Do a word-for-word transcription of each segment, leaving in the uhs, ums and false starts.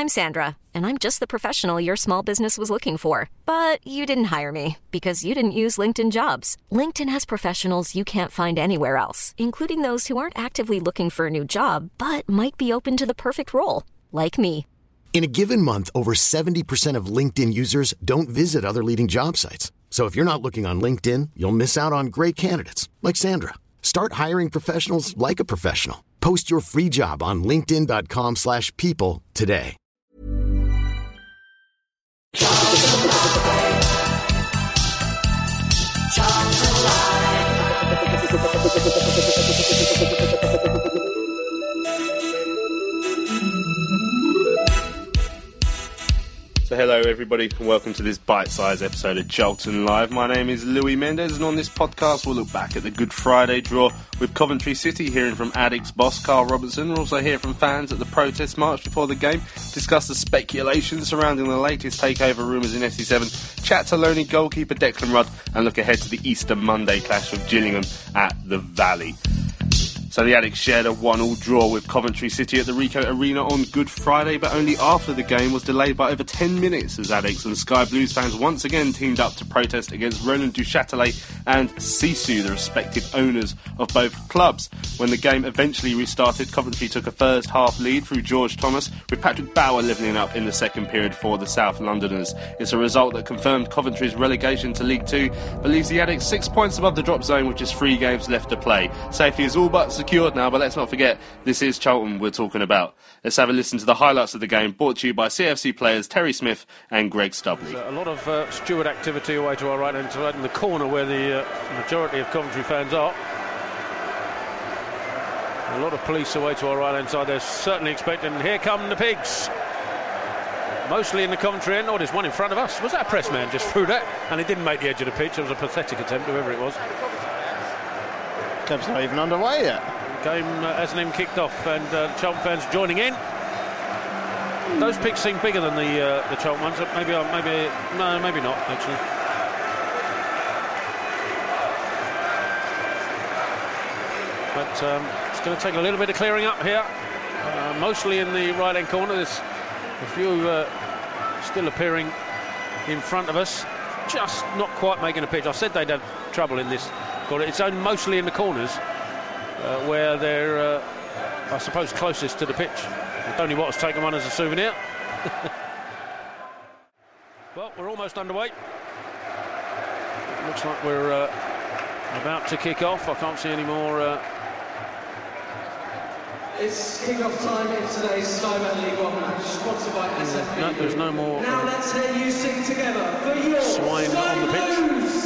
I'm Sandra, and I'm just the professional your small business was looking for. But you didn't hire me because you didn't use LinkedIn Jobs. LinkedIn has professionals you can't find anywhere else, including those who aren't actively looking for a new job, but might be open to the perfect role, like me. In a given month, over seventy percent of LinkedIn users don't visit other leading job sites. So if you're not looking on LinkedIn, you'll miss out on great candidates like Sandra. Start hiring professionals like a professional. Post your free job on linkedin dot com slash people today. So hello everybody and welcome to this bite-sized episode of Charlton Live. My name is Louis Mendes and on this podcast we'll look back at the Good Friday draw with Coventry City, hearing from Addicks boss Carl Robertson. We'll also hear from fans at the protest march before the game, discuss the speculation surrounding the latest takeover rumours in S E seven, chat to Loney goalkeeper Declan Rudd and look ahead to the Easter Monday clash with Gillingham at the Valley. So the Addicks shared a one-all draw with Coventry City at the Ricoh Arena on Good Friday, but only after the game was delayed by over ten minutes as Addicks and Sky Blues fans once again teamed up to protest against Roland Duchâtelet and Sisu, the respective owners of both clubs. When the game eventually restarted, Coventry took a first half lead through George Thomas, with Patrick Bauer levelling up in the second period for the South Londoners. It's a result that confirmed Coventry's relegation to League Two, but leaves the Addicks six points above the drop zone with just three games left to play. Safety is all but secured now, but let's not forget, this is Charlton we're talking about. Let's have a listen to the highlights of the game, brought to you by C F C players Terry Smith and Greg Stubley. There's a lot of uh, steward activity away to our right hand side in the corner where the uh, majority of Coventry fans are. A lot of police away to our right hand side. They're certainly expecting, here come the pigs. Mostly in the Coventry end. Oh, there's one in front of us. Was that a press man just threw that? And he didn't make the edge of the pitch. It was a pathetic attempt, whoever it was. Game's not even underway yet. Game uh, hasn't even kicked off, and uh, Charlton fans joining in. Those pigs seem bigger than the uh, the Charlton ones. Maybe, uh, maybe, no, maybe not actually. But um, it's going to take a little bit of clearing up here. Uh, mostly in the right-hand corner. There's a few uh, still appearing in front of us, just not quite making a pitch. I said they'd have trouble in this corner. It's only mostly in the corners. Uh, where they're, uh, I suppose, closest to the pitch. Tony Watt has taken one as a souvenir. Well, we're almost underway. Looks like we're uh, about to kick off. I can't see any more. Uh... It's kick-off time in today's Sky Bet League One match, sponsored by S F B. No, there's no more. Now uh, let's hear you sing together for your swine Sky on the pitch. Blues.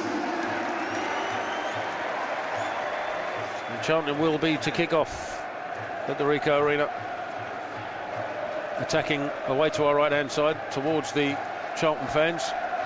Charlton will be to kick off at the Ricoh Arena, attacking away to our right hand side towards the Charlton fans.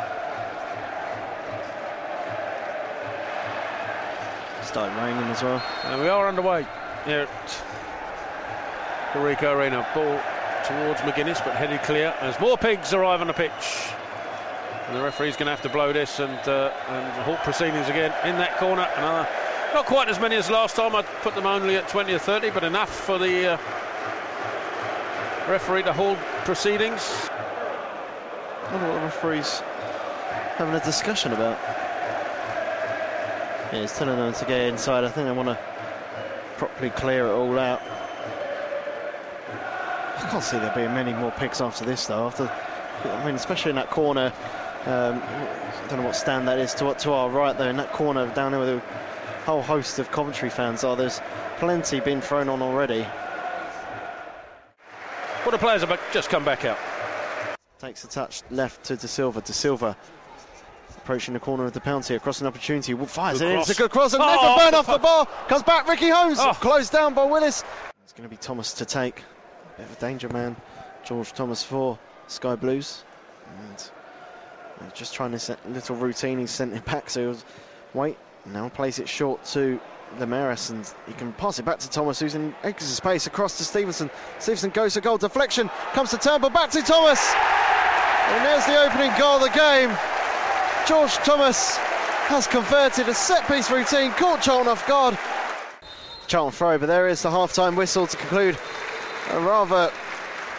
Started raining as well. And we are underway here at the Ricoh Arena. Ball towards McGuinness, but headed clear as more pigs arrive on the pitch. And the referee's going to have to blow this and, uh, and halt proceedings again in that corner. Another. Not quite as many as last time. I'd put them only at twenty or thirty, but enough for the uh, referee to hold proceedings. I wonder what the referee's having a discussion about. Yeah, he's telling them to get inside. I think they want to properly clear it all out. I can't see there being many more picks after this, though. After, I mean, especially in that corner. Um, I don't know what stand that is to, to our right there, in that corner down there with the whole host of Coventry fans are. There's plenty been thrown on already. Well, the players have just come back out. Takes a touch left to De Silva. De Silva approaching the corner of the penalty, across an opportunity. Fires Good it in. cross. It's a good cross and Oh! never burn off the bar. Comes back. Ricky Holmes Oh. closed down by Willis. It's going to be Thomas to take. Bit of a danger man. George Thomas for Sky Blues. And he's just trying this little routine. He's sent it back, so he'll wait. Now plays it short to Lemaris, and he can pass it back to Thomas, who's in extra space across to Stevenson. Stevenson goes to goal, deflection, comes to Turnbull, back to Thomas, and there's the opening goal of the game. George Thomas has converted a set-piece routine, caught Charlton off guard. Charlton throw, but there is the half-time whistle to conclude a rather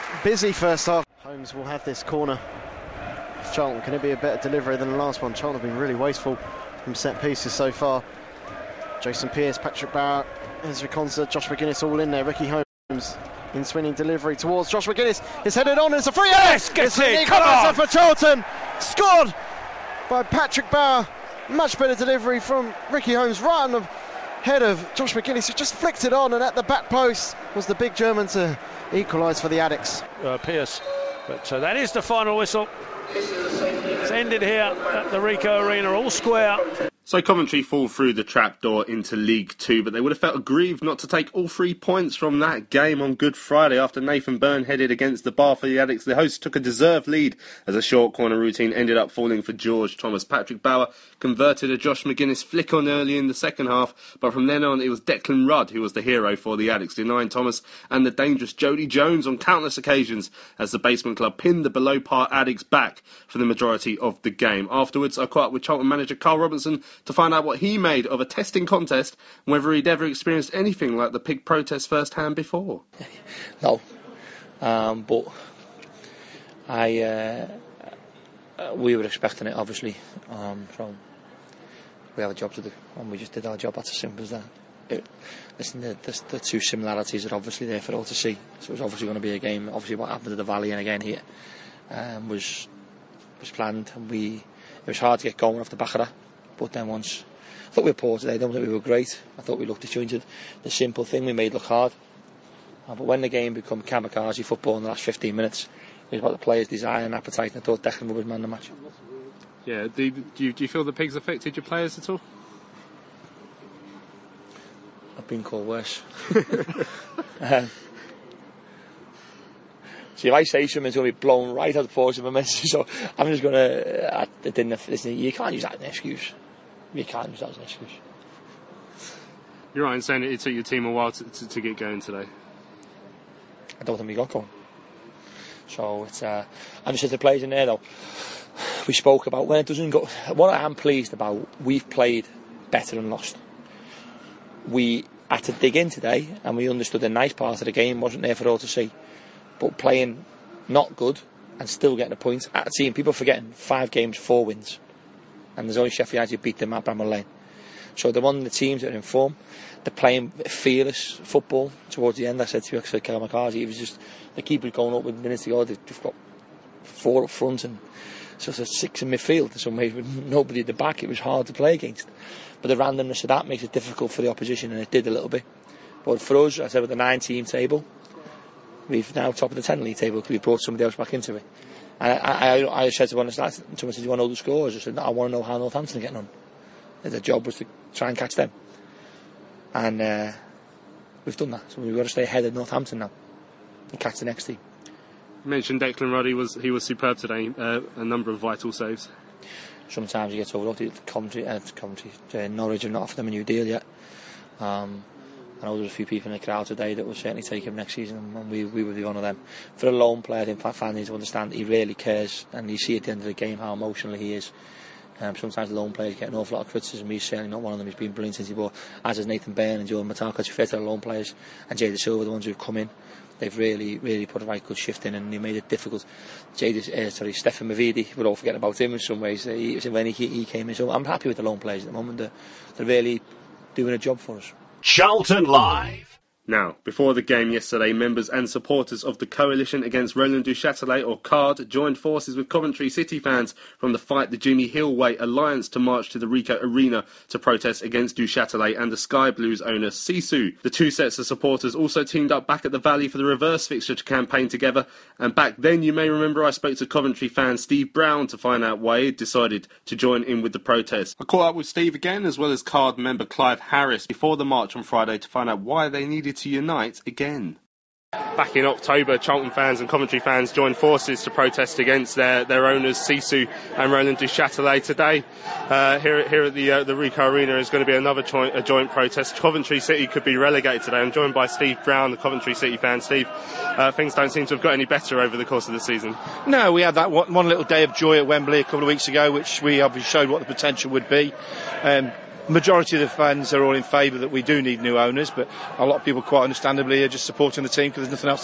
busy first half. Holmes will have this corner. Charlton, can it be a better delivery than the last one? Charlton have been really wasteful from set pieces so far. Jason Pearce, Patrick Barrett, Ezra Konsa, Josh McGuinness all in there. Ricky Holmes in swinging delivery towards Josh McGuinness. It's headed on, it's a free. Yes, gets it, come on! For Charlton, scored by Patrick Barrett. Much better delivery from Ricky Holmes, right on the head of Josh McGuinness, who just flicked it on, and at the back post was the big German to equalise for the Addicts. Uh, Pearce, but uh, that is the final whistle. It's ended here at the Ricoh Arena, all square. So Coventry fall through the trapdoor into League Two, but they would have felt aggrieved not to take all three points from that game on Good Friday after Nathan Byrne headed against the bar for the Addicts. The hosts took a deserved lead as a short corner routine ended up falling for George Thomas. Patrick Bauer converted a Josh McGuinness flick on early in the second half, but from then on it was Declan Rudd who was the hero for the Addicts, denying Thomas and the dangerous Jody Jones on countless occasions as the Basement Club pinned the below-par Addicts back for the majority of the game. Afterwards, I caught up with Charlton manager Carl Robinson to find out what he made of a testing contest and whether he'd ever experienced anything like the pig protest firsthand before. No, um, but I uh, we were expecting it, obviously. Um, so we have a job to do, and we just did our job. That's as simple as that. It, listen, the, the, the two similarities are obviously there for all to see. So it was obviously going to be a game. Obviously, what happened at the Valley and again here um, was was planned, and we it was hard to get going off the back of that. But then once, I thought we were poor today. I don't think we were great. I thought we looked disjointed. The simple thing we made look hard. Uh, but when the game became kamikaze football in the last fifteen minutes, it was about the players' desire and appetite, and I thought Declan would man the match. Yeah, do, do, you, do you feel the pigs affected your players at all? I've been called worse. um, See, if I say something, it's going to be blown right out of proportion of my message. So I'm just going to. Uh, I didn't. Listen, you can't use that as an excuse. You can't use that as an excuse. You're right in saying it took your team a while to, to, to get going today. I don't think we got going. So it's. Uh, I'm just said to the players in there though. We spoke about when it doesn't go. What I am pleased about, we've played better and lost. We had to dig in today, and we understood the nice part of the game wasn't there for all to see. But playing not good and still getting a point. At a team, people forgetting five games, four wins, and there's only Sheffield United who beat them at Bramall Lane. So they're one of the teams that are in form. They're playing fearless football towards the end. I said to you, actually, Kamikaze, it was just the keeper's going up with minutes to go. They've got four up front and so it's six in midfield in some ways with nobody at the back. It was hard to play against. But the randomness of that makes it difficult for the opposition, and it did a little bit. But for us, I said with the nine-team table, we've now top of the ten league table because we brought somebody else back into it. And I, I, I said to one of the stats, someone said, do you want to know the scores? I said, no, I want to know how Northampton are getting on. And the job was to try and catch them. And uh, we've done that. So we've got to stay ahead of Northampton now and catch the next team. You mentioned Declan Rudd, he was, he was superb today, uh, a number of vital saves. Sometimes he gets overlooked. Coventry, uh, Coventry, uh, Norwich have not offered them a new deal yet. Um, I know there's a few people in the crowd today that will certainly take him next season, and we, we would be one of them. For a lone player, I think fans need to understand that he really cares, and you see at the end of the game how emotional he is. Um, sometimes the lone players get an awful lot of criticism. He's certainly not one of them. He's been brilliant since he bought, as is Nathan Byrne and Joe Mataka, to fit our lone players, and Jay De Silva, the ones who've come in. They've really, really put a right good shift in, and they made it difficult. Jay, uh, sorry, Stefan Mavidi, we're all forgetting about him in some ways. Uh, he, when he, he came in, so I'm happy with the lone players at the moment. They're, they're really doing a job for us. Charlton Live. Now, before the game yesterday, members and supporters of the Coalition Against Roland du Châtelet, or C A R D, joined forces with Coventry City fans from the Fight the Jimmy Hill Way Alliance to march to the Ricoh Arena to protest against du Châtelet and the Sky Blues owner Sisu. The two sets of supporters also teamed up back at the Valley for the reverse fixture to campaign together, and back then you may remember I spoke to Coventry fan Steve Brown to find out why he'd decided to join in with the protest. I caught up with Steve again, as well as C A R D member Clive Harris, before the march on Friday to find out why they needed to unite again. Back in October, Charlton fans and Coventry fans joined forces to protest against their, their owners Sisu and Roland du Châtelet. Today, uh, here, here at the uh, the Ricoh Arena is going to be another joint, a joint protest. Coventry City could be relegated today. I'm joined by Steve Brown, the Coventry City fan. Steve, uh, things don't seem to have got any better over the course of the season. No, we had that one, one little day of joy at Wembley a couple of weeks ago, which we obviously showed what the potential would be. Um, Majority of the fans are all in favour that we do need new owners, but a lot of people quite understandably are just supporting the team because there's nothing else to do.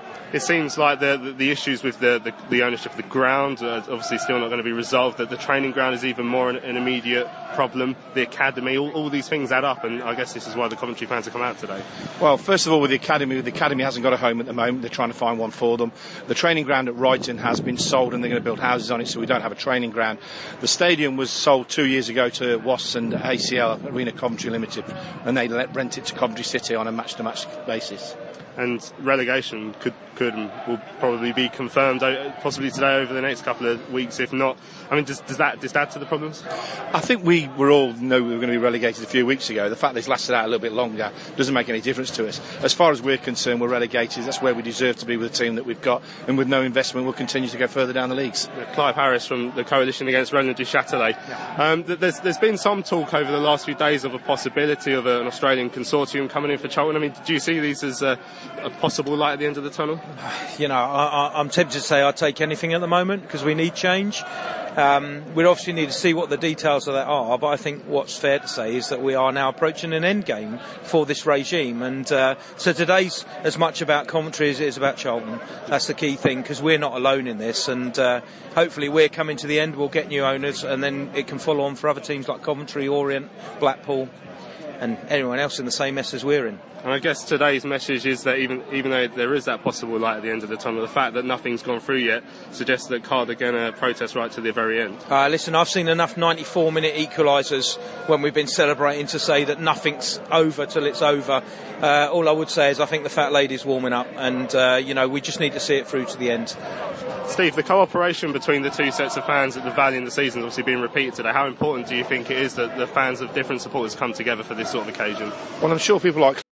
It seems like the the, the issues with the, the, the ownership of the ground are obviously still not going to be resolved. That the training ground is even more an, an immediate problem. The academy, all, all these things add up, and I guess this is why the Coventry fans have come out today. Well, first of all, with the academy, the academy hasn't got a home at the moment. They're trying to find one for them. The training ground at Brighton has been sold, and they're going to build houses on it, so we don't have a training ground. The stadium was sold two years ago to Wasps and A C L, Arena Coventry Limited, and they let rent it to Coventry City on a match-to-match basis. And relegation could could and will probably be confirmed possibly today over the next couple of weeks, if not. I mean, does, does that just add to the problems? I think we were all know we were going to be relegated a few weeks ago. The fact that it's lasted out a little bit longer doesn't make any difference to us. As far as we're concerned, we're relegated. That's where we deserve to be with the team that we've got, and with no investment, we'll continue to go further down the leagues. Clive Harris from the Coalition Against Roland du Châtelet. Yeah. Um, there's, there's been some talk over the last few days of a possibility of a, an Australian consortium coming in for Charlton. I mean, do you see these as a, a possible light at the end of the tunnel? You know, I, I'm tempted to say I'd take anything at the moment because we need change. Um, we obviously need to see what the details of that are, but I think what's fair to say is that we are now approaching an end game for this regime, and uh, so today's as much about Coventry as it is about Charlton. That's the key thing, because we're not alone in this, and uh, hopefully we're coming to the end, we'll get new owners, and then it can follow on for other teams like Coventry, Orient, Blackpool, and anyone else in the same mess as we're in. And I guess today's message is that even even though there is that possible light at the end of the tunnel, the fact that nothing's gone through yet suggests that Card are going to protest right to the very end. Uh, listen, I've seen enough ninety-four minute equalisers when we've been celebrating to say that nothing's over till it's over. Uh, all I would say is I think the fat lady's warming up, and uh, you know, we just need to see it through to the end. Steve, the cooperation between the two sets of fans at the Valley in the season is obviously being repeated today. How important do you think it is that the fans of different supporters come together for this sort of occasion? Well, I'm sure people like...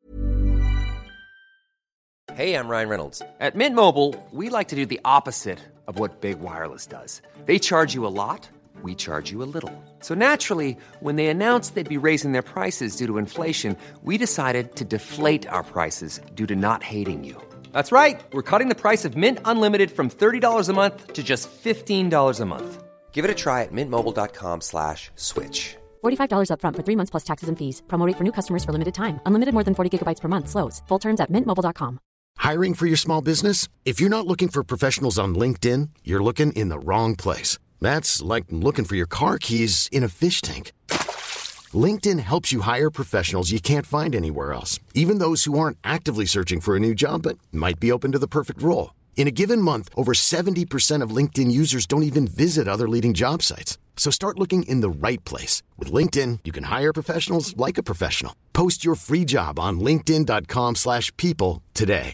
Hey, I'm Ryan Reynolds. At Mint Mobile, we like to do the opposite of what Big Wireless does. They charge you a lot, we charge you a little. So naturally, when they announced they'd be raising their prices due to inflation, we decided to deflate our prices due to not hating you. That's right. We're cutting the price of Mint Unlimited from thirty dollars a month to just fifteen dollars a month. Give it a try at mintmobile.com slash switch. forty-five dollars up front for three months plus taxes and fees. Promo rate for new customers for limited time. Unlimited more than forty gigabytes per month. Slows full terms at mint mobile dot com. Hiring for your small business? If you're not looking for professionals on LinkedIn, you're looking in the wrong place. That's like looking for your car keys in a fish tank. LinkedIn helps you hire professionals you can't find anywhere else, even those who aren't actively searching for a new job but might be open to the perfect role. In a given month, over seventy percent of LinkedIn users don't even visit other leading job sites. So start looking in the right place. With LinkedIn, you can hire professionals like a professional. Post your free job on linkedin.com slash people today.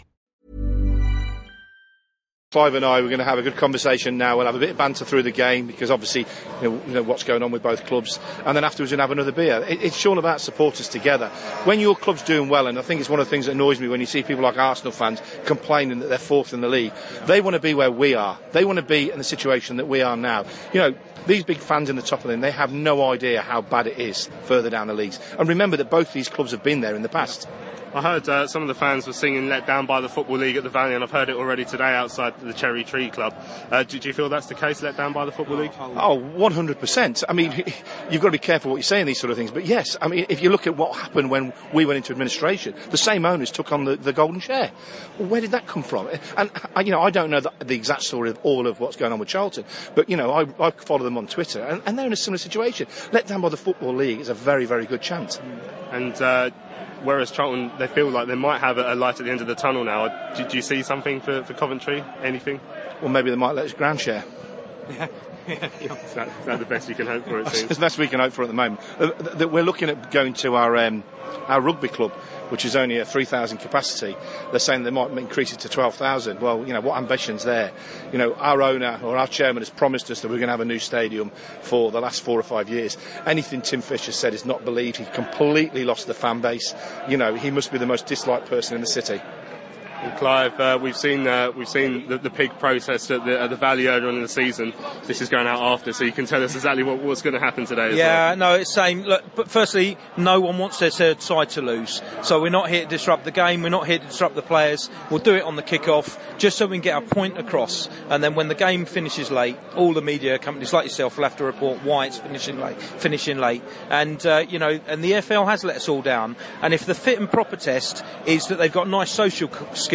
Clive and I, we're going to have a good conversation now. We'll have a bit of banter through the game because obviously you know, you know what's going on with both clubs, and then afterwards we'll have another beer. It, it's all about supporters together. When your club's doing well, and I think it's one of the things that annoys me when you see people like Arsenal fans complaining that they're fourth in the league, they want to be where we are. They want to be in the situation that we are now. You know, these big fans in the top of them, they have no idea how bad it is further down the leagues. And remember that both these clubs have been there in the past. I heard uh, some of the fans were singing Let Down by the Football League at the Valley, and I've heard it already today outside the Cherry Tree Club. Uh, do, do you feel that's the case, Let Down by the Football League? Oh, one hundred percent. I mean, you've got to be careful what you say in these sort of things, but yes, I mean, if you look at what happened when we went into administration, the same owners took on the, the golden share. Well, where did that come from? And, you know, I don't know the, the exact story of all of what's going on with Charlton, but, you know, I, I follow them on Twitter, and, and they're in a similar situation. Let Down by the Football League is a very, very good chant. And, uh, whereas Charlton, they feel like they might have a, a light at the end of the tunnel now. Do, do you see something for, for Coventry? Anything? Well, maybe they might let us ground share. Yeah. is, that, is that the best you can hope for, it seems? It's the best we can hope for at the moment. Uh, th- we're looking at going to our um, our rugby club, which is only at three thousand capacity. They're saying they might increase it to twelve thousand. Well, you know, what ambition's there? You know, our owner or our chairman has promised us that we're going to have a new stadium for the last four or five years. Anything Tim Fisher said is not believed. He completely lost the fan base. You know, he must be the most disliked person in the city. And Clive, uh, we've seen uh, we've seen the, the pig protest at the, at the Valley earlier on in the season. This is going out after, so you can tell us exactly what, what's going to happen today. As yeah, well. no, it's same. Look, but firstly, no one wants their third side to lose, so we're not here to disrupt the game. We're not here to disrupt the players. We'll do it on the kick-off, just so we can get our point across. And then when the game finishes late, all the media companies like yourself will have to report why it's finishing late. Finishing late, and uh, you know, and the F L has let us all down. And if the fit and proper test is that they've got nice social skills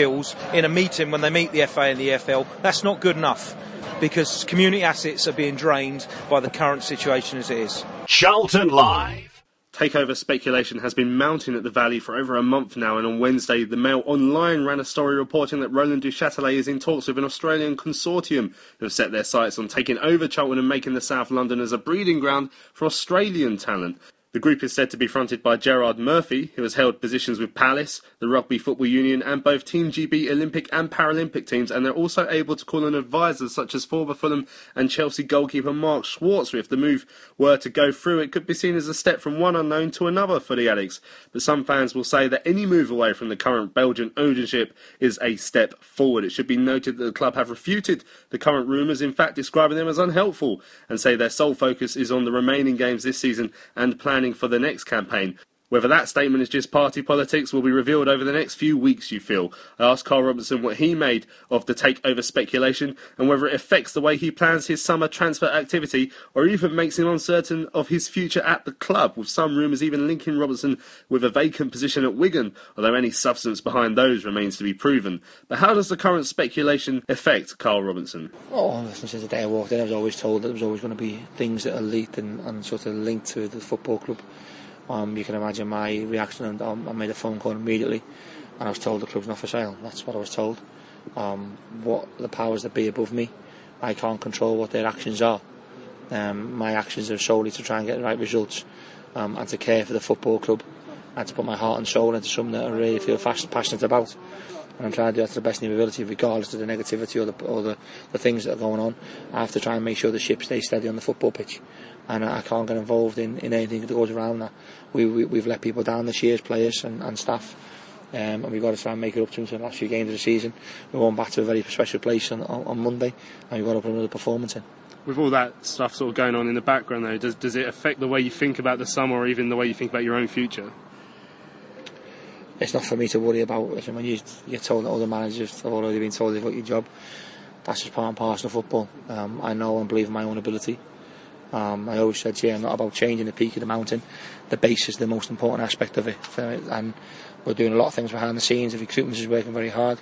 skills in a meeting when they meet the F A and the E F L, that's not good enough, because community assets are being drained by the current situation as it is. Charlton Live. Takeover speculation has been mounting at the Valley for over a month now, and on Wednesday the Mail Online ran a story reporting that Roland Duchâtelet is in talks with an Australian consortium who have set their sights on taking over Charlton and making the South London as a breeding ground for Australian talent. The group is said to be fronted by Gerard Murphy, who has held positions with Palace, the Rugby Football Union and both Team G B Olympic and Paralympic teams, and they're also able to call on advisors such as former Fulham and Chelsea goalkeeper Mark Schwarzer. If the move were to go through, it could be seen as a step from one unknown to another for the Addicts. But some fans will say that any move away from the current Belgian ownership is a step forward. It should be noted that the club have refuted the current rumours, in fact describing them as unhelpful, and say their sole focus is on the remaining games this season and planning for the next campaign. Whether that statement is just party politics will be revealed over the next few weeks, you feel. I asked Carl Robinson what he made of the takeover speculation and whether it affects the way he plans his summer transfer activity or even makes him uncertain of his future at the club, with some rumours even linking Robinson with a vacant position at Wigan, although any substance behind those remains to be proven. But how does the current speculation affect Carl Robinson? Oh, since the day I walked in, I was always told that there was always going to be things that are leaked and, and sort of linked to the football club. Um, you can imagine my reaction, and um, I made a phone call immediately, and I was told the club's not for sale. That's what I was told. Um, what the powers that be above me, I can't control what their actions are. Um, my actions are solely to try and get the right results, um, and to care for the football club, and to put my heart and soul into something that I really feel fast, passionate about. And I'm trying to do that to the best of my ability, regardless of the negativity or the or the, the things that are going on. I have to try and make sure the ship stays steady on the football pitch, and I can't get involved in, in anything that goes around that. We, we, we've let people down this year, players and, and staff, um, and we've got to try and make it up to them for the last few games of the season. We're going back to a very special place on, on, on Monday, and we've got to put another performance in. With all that stuff sort of going on in the background though, does, does it affect the way you think about the summer or even the way you think about your own future? It's not for me to worry about. When you get told that other managers have already been told they've got your job, that's just part and parcel of football. Um, I know and believe in my own ability. Um, I always said to you, I'm not about changing the peak of the mountain. The base is the most important aspect of it, and we're doing a lot of things behind the scenes. The recruitment is working very hard.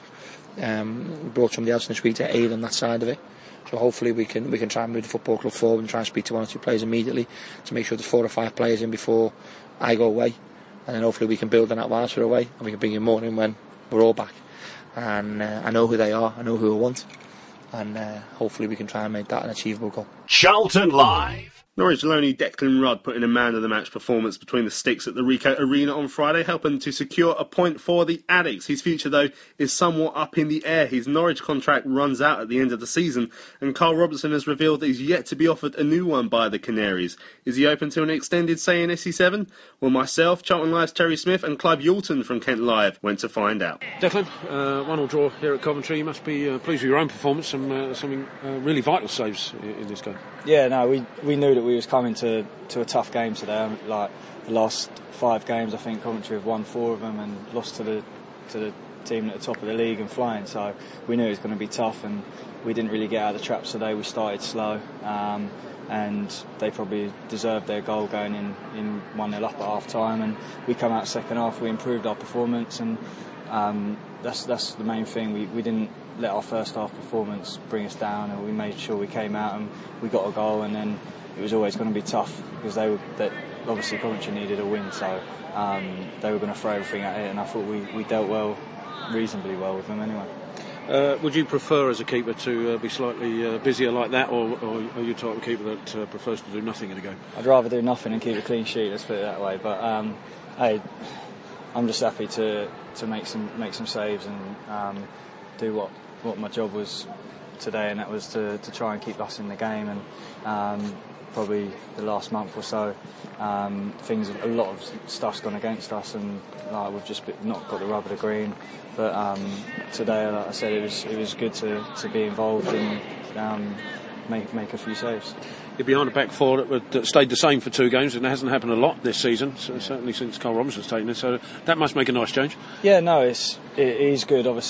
Um, we brought somebody else in this week to aid on that side of it. So hopefully we can we can try and move the football club forward and try and speak to one or two players immediately to make sure there's four or five players in before I go away. And then hopefully we can build on that whilst we're away, and we can bring in more in when we're all back. And uh, I know who they are, I know who I want, and uh, hopefully we can try and make that an achievable goal. Charlton Live. Norwich Loney Declan Rudd put in a man-of-the-match performance between the sticks at the Ricoh Arena on Friday, helping to secure a point for the Addicts. His future, though, is somewhat up in the air. His Norwich contract runs out at the end of the season, and Carl Robinson has revealed that he's yet to be offered a new one by the Canaries. Is he open to an extended stay in S E seven? Well, myself, Charlton Live's Terry Smith and Clive Youlton from Kent Live went to find out. Declan, uh, one all draw here at Coventry. You must be uh, pleased with your own performance. Some uh, something uh, really vital saves in, in this game. Yeah, no, we we knew that we was coming to, to a tough game today. Like the last five games, I think Coventry have won four of them and lost to the to the team at the top of the league and flying. So we knew it was going to be tough, and we didn't really get out of the traps today. We started slow, um, and they probably deserved their goal going in in one nil up at half time. And we come out second half, we improved our performance, and um, that's that's the main thing. We we didn't let our first half performance bring us down, and we made sure we came out and we got a goal. And then it was always going to be tough because they were that obviously Coventry needed a win, so um, they were going to throw everything at it, and I thought we, we dealt well, reasonably well with them anyway. Uh, would you prefer as a keeper to uh, be slightly uh, busier like that, or, or are you the type of keeper that uh, prefers to do nothing in a game? I'd rather do nothing and keep a clean sheet, let's put it that way, but um, hey, I'm just happy to, to make some make some saves and um, do what what my job was today, and that was to, to try and keep us in the game. And um, probably the last month or so, um, things a lot of stuff's gone against us, and like, we've just not got the rub of the green. But um, today, like I said, it was it was good to, to be involved and um, make make a few saves. You're behind a back four that, that stayed the same for two games, and it hasn't happened a lot this season, so certainly since Carl Robinson's taken it. So that must make a nice change. Yeah, no, it's it is good. Obviously,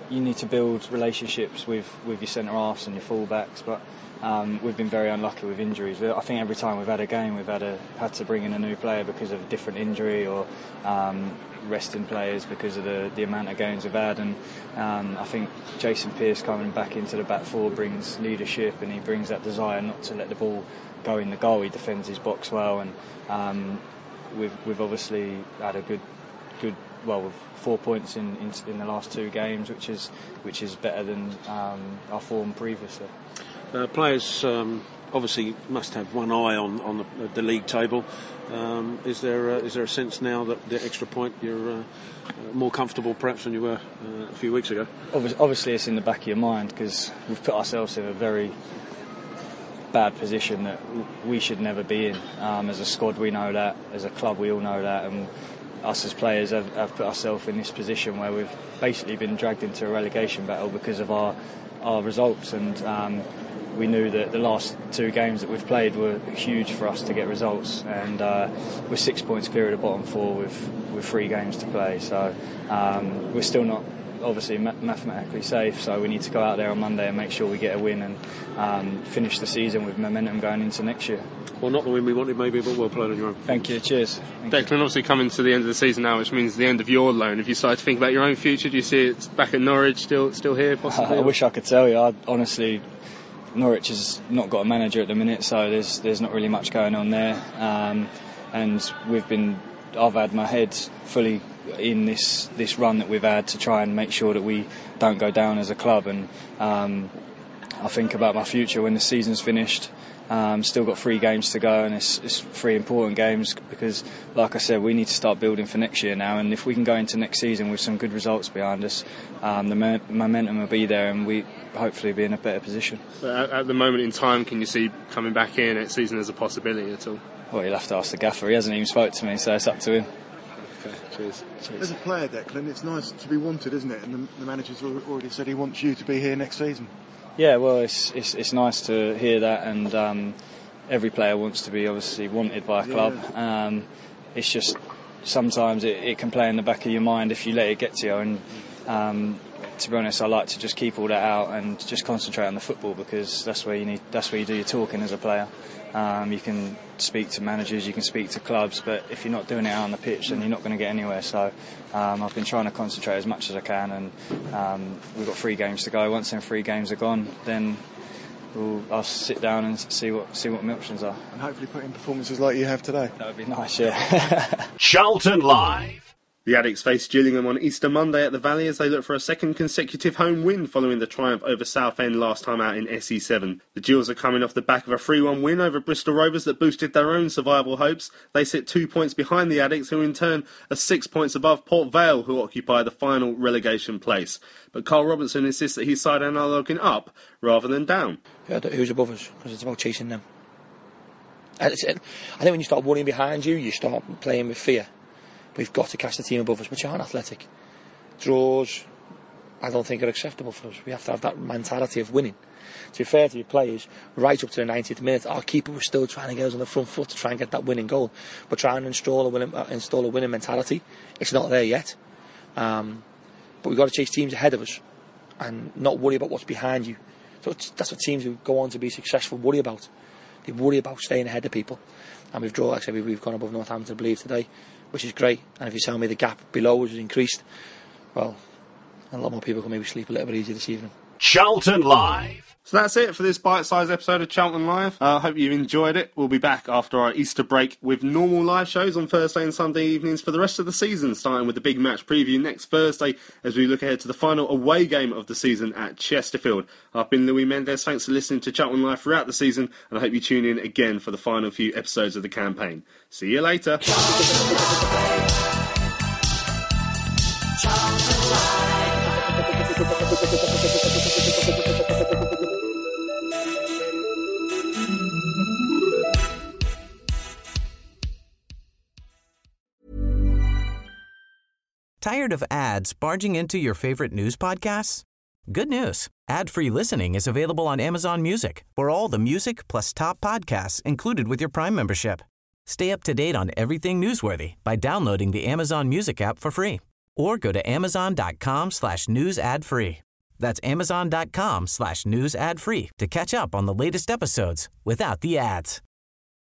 you need to build relationships with, with your centre halves and your full-backs, but um, we've been very unlucky with injuries. I think every time we've had a game, we've had a, had to bring in a new player because of a different injury, or um, resting players because of the, the amount of games we've had. And um, I think Jason Pearce coming back into the back four brings leadership, and he brings that desire not to let the ball go in the goal. He defends his box well, and um, we've we've obviously had a good good well with four points in, in in the last two games, which is which is better than um, our form previously. Uh, players um, obviously must have one eye on on the, the league table. Um, is there uh, is there a sense now that the extra point you're uh, uh, more comfortable perhaps than you were uh, a few weeks ago? Obviously, obviously it's in the back of your mind, because we've put ourselves in a very bad position that we should never be in. Um, as a squad we know that, as a club we all know that, and us as players have, have put ourselves in this position where we've basically been dragged into a relegation battle because of our our results. And um, we knew that the last two games that we've played were huge for us to get results, and uh, we're six points clear of the bottom four with, with three games to play. So um, we're still not obviously ma- mathematically safe, so we need to go out there on Monday and make sure we get a win and um, finish the season with momentum going into next year. Well, not the win we wanted maybe, but well played on your own. Thank you, cheers. Thank Declan, you. obviously coming to the end of the season now, which means the end of your loan. Have you started to think about your own future? Do you see it back at Norwich, still still here possibly? I wish I could tell you. I honestly, Norwich has not got a manager at the minute, so there's there's not really much going on there. Um, and we've been, I've had my head fully in this this run that we've had to try and make sure that we don't go down as a club. And um, I think about my future when the season's finished. Um, still got three games to go, and it's, it's three important games because, like I said, we need to start building for next year now. And if we can go into next season with some good results behind us, um, the mo- momentum will be there, and we hopefully be in a better position. At, at the moment in time, can you see coming back in next season as a possibility at all? Well, you'll have to ask the gaffer. He hasn't even spoke to me, so it's up to him. Okay, cheers. cheers. As a player, Declan, it's nice to be wanted, isn't it? And the, the manager's already said he wants you to be here next season. Yeah, well, it's it's, it's nice to hear that, and um, every player wants to be obviously wanted by a club. Yeah. Um, it's just sometimes it, it can play in the back of your mind if you let it get to you. And um, to be honest, I like to just keep all that out and just concentrate on the football, because that's where you need that's where you do your talking as a player. Um, you can speak to managers, you can speak to clubs, but if you're not doing it out on the pitch, then you're not going to get anywhere. So um, I've been trying to concentrate as much as I can, and um, we've got three games to go. Once them three games are gone, then we'll, I'll sit down and see what see what my options are. And hopefully put in performances like you have today. That would be nice, yeah. Charlton Live. The Addicks face Gillingham on Easter Monday at the Valley as they look for a second consecutive home win following the triumph over Southend last time out in S E seven. The Gills are coming off the back of a three one win over Bristol Rovers that boosted their own survival hopes. They sit two points behind the Addicks, who in turn are six points above Port Vale, who occupy the final relegation place. But Carl Robertson insists that his side are now looking up rather than down. Yeah, who's above us? Because it's about chasing them. And it's, I think when you start worrying behind you, you start playing with fear. We've got to catch the team above us, which aren't athletic. Draws, I don't think, are acceptable for us. We have to have that mentality of winning. To be fair to the players, right up to the ninetieth minute, our keeper was still trying to get us on the front foot to try and get that winning goal. But trying to install a winning, uh, install a winning mentality, it's not there yet. Um, but we've got to chase teams ahead of us and not worry about what's behind you. So it's, that's what teams who go on to be successful worry about. They worry about staying ahead of people. And we've drawn, actually, we've gone above Northampton, I believe, today, which is great. And if you tell me the gap below us has increased, well, a lot more people can maybe sleep a little bit easier this evening. Charlton Live. So that's it for this bite-sized episode of Charlton Live. I uh, hope you enjoyed it. We'll be back after our Easter break with normal live shows on Thursday and Sunday evenings for the rest of the season, starting with the big match preview next Thursday as we look ahead to the final away game of the season at Chesterfield. I've been Louis Mendes. Thanks for listening to Charlton Live throughout the season, and I hope you tune in again for the final few episodes of the campaign. See you later. Tired of ads barging into your favorite news podcasts? Good news. Ad-free listening is available on Amazon Music for all the music plus top podcasts included with your Prime membership. Stay up to date on everything newsworthy by downloading the Amazon Music app for free or go to amazon.com slash news ad free. That's amazon.com slash news ad free to catch up on the latest episodes without the ads.